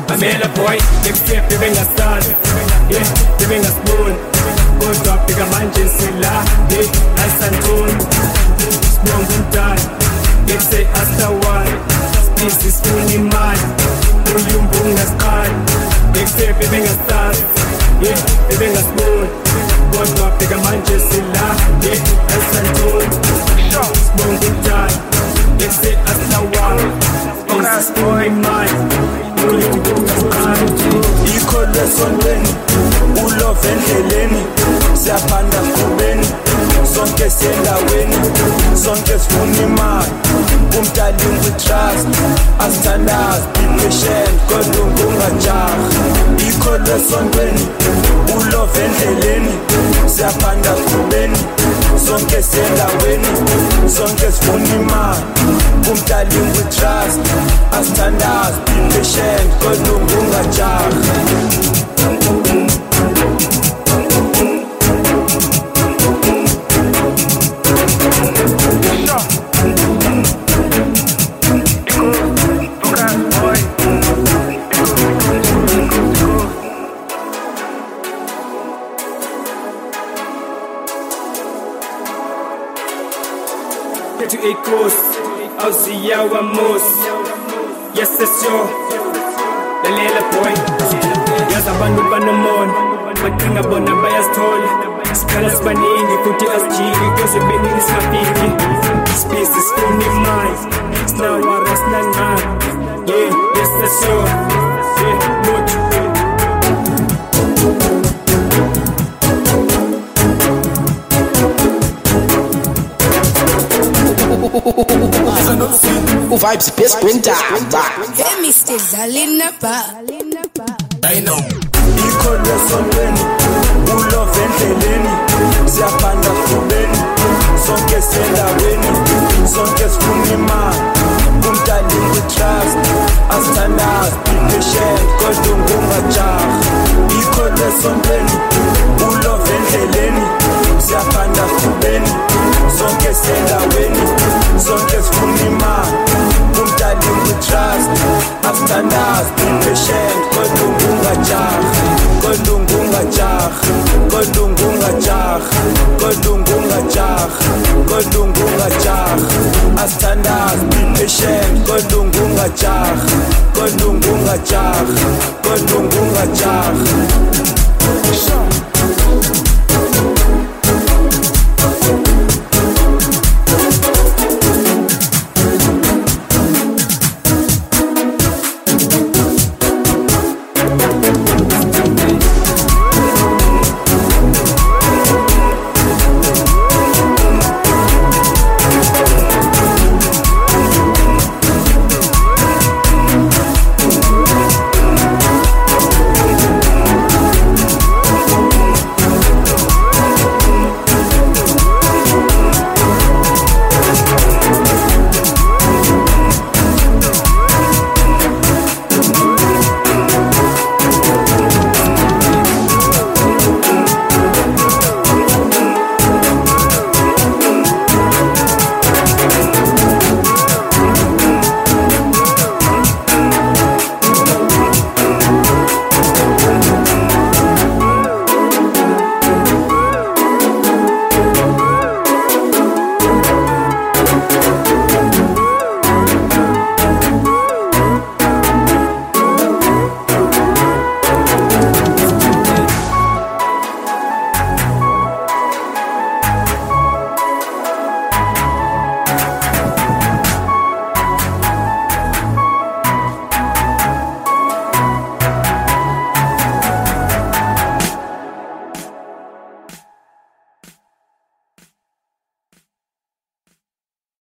Mamela boy, next step bebengasazi, yeah, bebengasiboni. Kodwa fika manje sila, yeah, asantoni. Sibonga umdali, ngese asawali. Species funa imali, uyumbu ungasiqali. Next step bebengasazi, yeah, bebengasiboni. Kodwa fika manje sila, yeah, asantoni. Sibonga umdali, ngese asawali. Species funa imali. Ikholwe sontweni, ulove endleleni, siyaphanda kubeni, sonke siyendaweni, sonke sifuna imali, umdali we-trust, asithandazi, be patient, kodwa ungajahi. Ikholwe sontweni, ulove endleleni, siyaphanda kubeni, sonke siyendaweni, sonke sifuna imali, umdali we-trust, asithandazi, be patient, kodwa ungajahi. To echoes, Aussie Wamos. Yes, it's your Lalela boy. Yes, I want to ban a mon. But think about the bias toll. Scholars banning, put it as G because the baby is happy. Space is only mine. It's now what is not. Yeah, yes, that's your. Yeah, good. O Vibes Pesquenta. Hey, Mr. Zalinapa. I know. Ikholwe sontweni, ulove endleleni, siyaphanda kubeni, sonke siyendaweni, sonke sifuna imali, umdali we-trust, asithandazi, be patient, kodwa ungajahi. Ikholwe sontweni, ulove endleleni, siyaphanda kubeni, sonke siyendaweni, sonke sifuna imali, umdali we-trust, asithandazi, be patient, kodwa ungajahi, kodwa ungajahi, kodwa ungajahi, kodwa ungajahi, kodwa ungajahi, asithandazi, be patient, kodwa ungajahi, kodwa ungajahi, kodwa ungajahi.